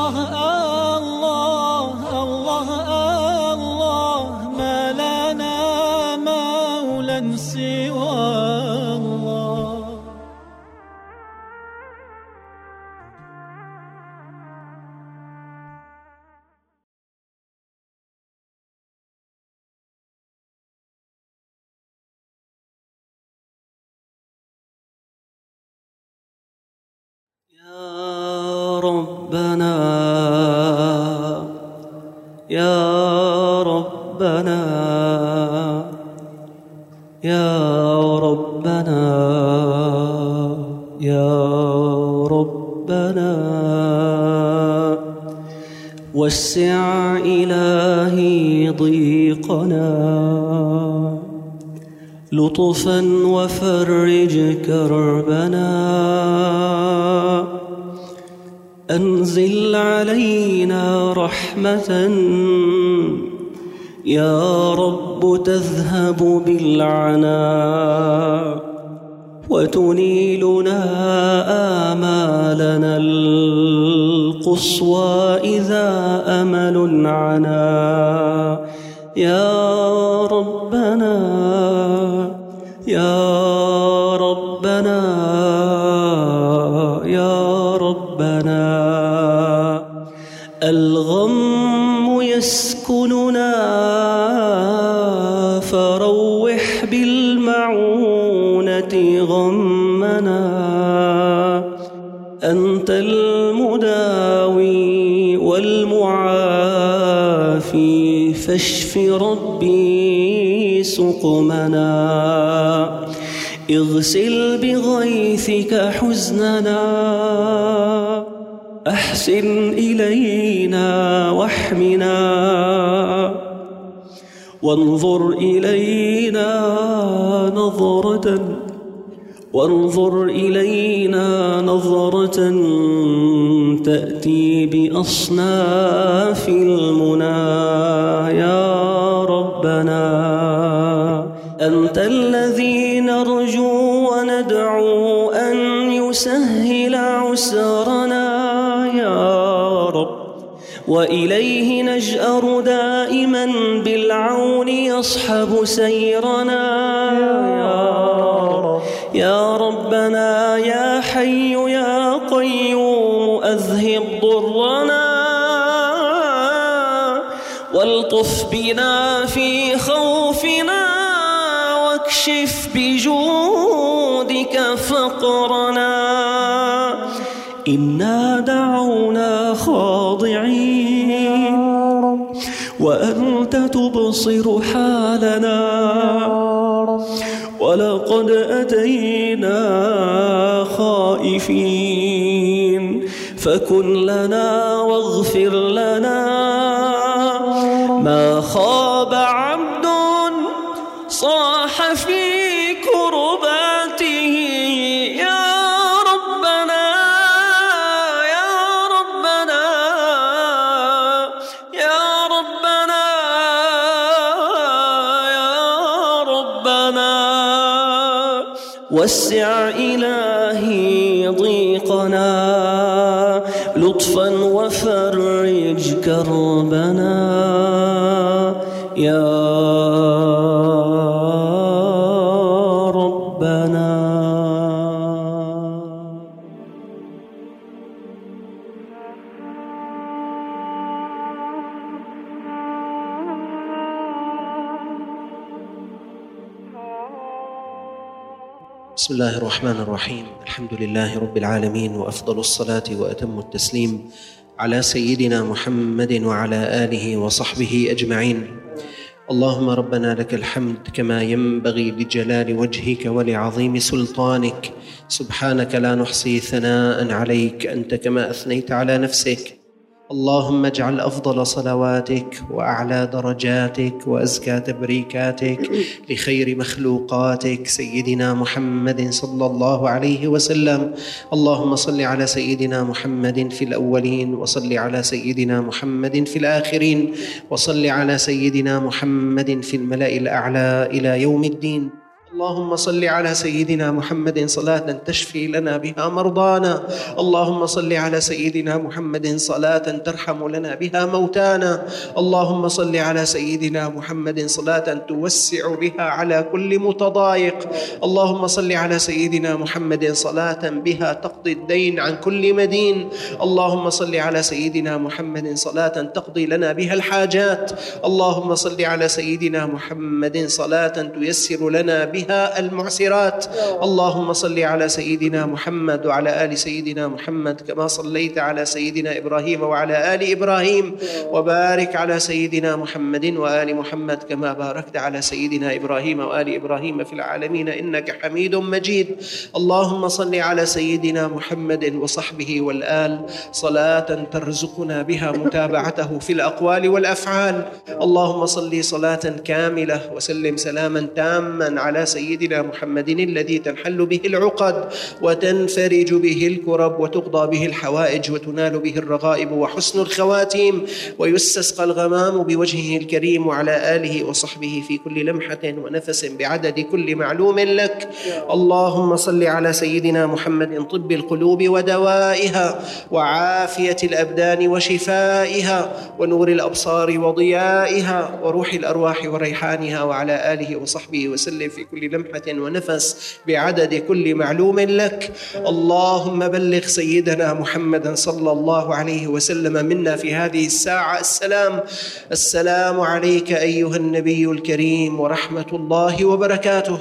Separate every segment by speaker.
Speaker 1: الله الله الله ما لنا مولى سوى الله.
Speaker 2: يا ربنا يا ربنا يا ربنا يا ربنا وسع إلهي ضيقنا لطفا وفرج كربنا أنزل علينا رحمة يا رب تذهب بالعنا وتنيلنا آمالنا القصوى إذا أمل عنا. يا ربنا يا ربنا يا ربنا الغم يسكننا فروح بالمعونة غمنا. أنت المداوي والمعافي فاشف ربي سقمنا. اغسل بغيثك حزننا أحسن إلينا واحمنا وانظر إلينا نظرة تأتي بأصناف المنى. يا ربنا أنت الذي نرجو وندعو أن يسهل عسرنا يا رب، وإليه نجأر دائما بالعون يصحب سيرنا يا ربنا. يا حي يا قيوم أذهب ضرنا والطف بنا في خوفنا واكشف بجودك فقرنا. إنا دعونا خاضعين وأنت تبصر حالنا، ولقد أتينا خائفين فكن لنا واغفر لنا. ما خاب عبد صاح في كرباته يا ربنا يا ربنا يا ربنا يا ربنا. وسع إلهي ضيقنا لطفا وفرج كربنا يا ربنا.
Speaker 3: بسم الله الرحمن الرحيم. الحمد لله رب العالمين، وأفضل الصلاة وأتم التسليم على سيدنا محمد وعلى آله وصحبه أجمعين. اللهم ربنا لك الحمد كما ينبغي لجلال وجهك ولعظيم سلطانك. سبحانك لا نحصي ثناء عليك أنت كما أثنيت على نفسك. اللهم اجعل أفضل صلواتك وأعلى درجاتك وأزكى تبريكاتك لخير مخلوقاتك سيدنا محمد صلى الله عليه وسلم. اللهم صل على سيدنا محمد في الأولين، وصل على سيدنا محمد في الآخرين، وصل على سيدنا محمد في الملأ الأعلى إلى يوم الدين. اللهم صل على سيدنا محمد صلاة تشفي لنا بها مرضانا. اللهم صل على سيدنا محمد صلاة ترحم لنا بها موتانا. اللهم صل على سيدنا محمد صلاة توسع بها على كل متضايق. اللهم صل على سيدنا محمد صلاة بها تقضي الدين عن كل مدين. اللهم صل على سيدنا محمد صلاة تقضي لنا بها الحاجات. اللهم صل على سيدنا محمد صلاة تيسر لنا بها المعسرات. اللهم صل على سيدنا محمد وعلى آل سيدنا محمد كما صليت على سيدنا إبراهيم وعلى آل إبراهيم، وبارك على سيدنا محمد وآل محمد كما باركت على سيدنا إبراهيم وآل إبراهيم في العالمين إنك حميد مجيد. اللهم صل على سيدنا محمد وصحبه والآل صلاة ترزقنا بها متابعته في الأقوال والأفعال. اللهم صل صلاة كاملة وسلم سلاما تاما على سيدنا محمد الذي تنحل به العقد وتنفرج به الكرب وتقضى به الحوائج وتنال به الرغائب وحسن الخواتيم ويستسقى الغمام بوجهه الكريم، وعلى آله وصحبه في كل لمحة ونفس بعدد كل معلوم لك. اللهم صل على سيدنا محمد طب القلوب ودوائها وعافية الأبدان وشفائها ونور الأبصار وضيائها وروح الأرواح وريحانها، وعلى آله وصحبه وسلم في كل لمحة ونفس بعدد كل معلوم لك. اللهم بلغ سيدنا محمدا صلى الله عليه وسلم منا في هذه الساعة السلام عليك أيها النبي الكريم ورحمة الله وبركاته.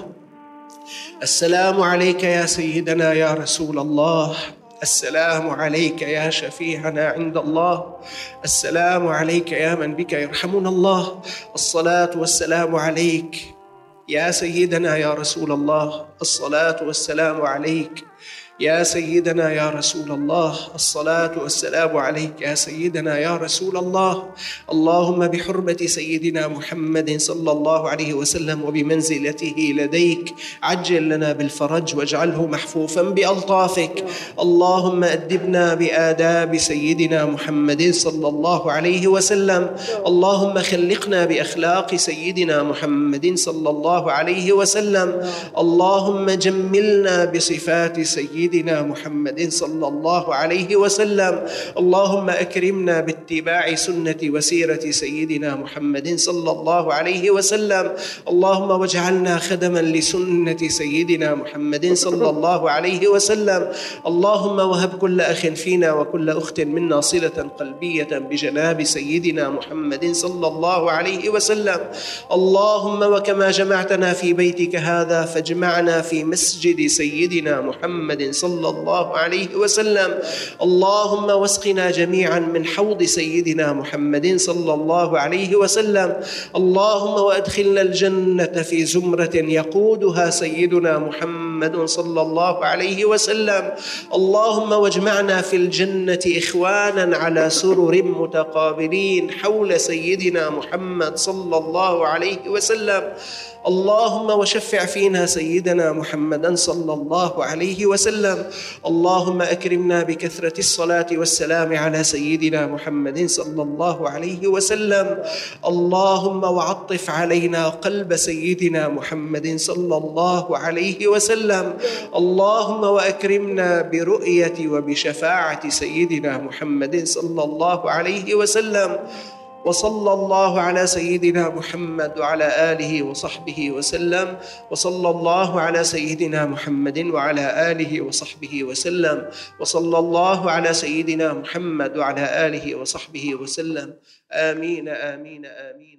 Speaker 3: السلام عليك يا سيدنا يا رسول الله. السلام عليك يا شفيعنا عند الله. السلام عليك يا من بك يرحمنا الله. الصلاة والسلام عليك يا سيدنا يا رسول الله. الصلاة والسلام عليك يا سيدنا يا رسول الله. الصلاة والسلام عليك يا سيدنا يا رسول الله. اللهم بحرمة سيدنا محمد صلى الله عليه وسلم وبمنزلته لديك عجل لنا بالفرج واجعله محفوفا بألطافك. اللهم أدبنا بآداب سيدنا محمد صلى الله عليه وسلم. اللهم خلقنا بأخلاق سيدنا محمد صلى الله عليه وسلم. اللهم جملنا بصفات سيدنا محمد صلى الله عليه وسلم. اللهم أكرمنا باتباع سنة وسيرة سيدنا محمد صلى الله عليه وسلم. اللهم واجعلنا خدما لسنة سيدنا محمد صلى الله عليه وسلم. اللهم وهب كل أخ فينا وكل أخت منا صلة قلبية بجناب سيدنا محمد صلى الله عليه وسلم. اللهم وكما جمعتنا في بيتك هذا فاجمعنا في مسجد سيدنا محمد صلى الله عليه وسلم. اللهم واسقنا جميعا من حوض سيدنا محمد صلى الله عليه وسلم. اللهم وأدخلنا الجنة في زمرة يقودها سيدنا محمد صلى الله عليه وسلم. اللهم واجمعنا في الجنة إخوانا على سرر متقابلين حول سيدنا محمد صلى الله عليه وسلم. اللهم وشفع فينا سيدنا محمدا صلى الله عليه وسلم. اللهم أكرمنا بكثرة الصلاة والسلام على سيدنا محمد صلى الله عليه وسلم. اللهم وعطف علينا قلب سيدنا محمد صلى الله عليه وسلم. اللهم وأكرمنا برؤية وبشفاعة سيدنا محمد صلى الله عليه وسلم. وصلى الله على سيدنا محمد وعلى آله وصحبه وسلم. وصلى الله على سيدنا محمد وعلى آله وصحبه وسلم. وصلى الله على سيدنا محمد وعلى آله وصحبه وسلم. آمين آمين آمين.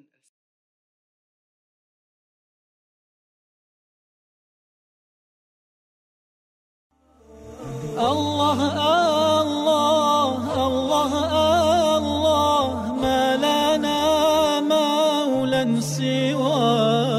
Speaker 1: الله الله الله الله ما لنا مولا سواه.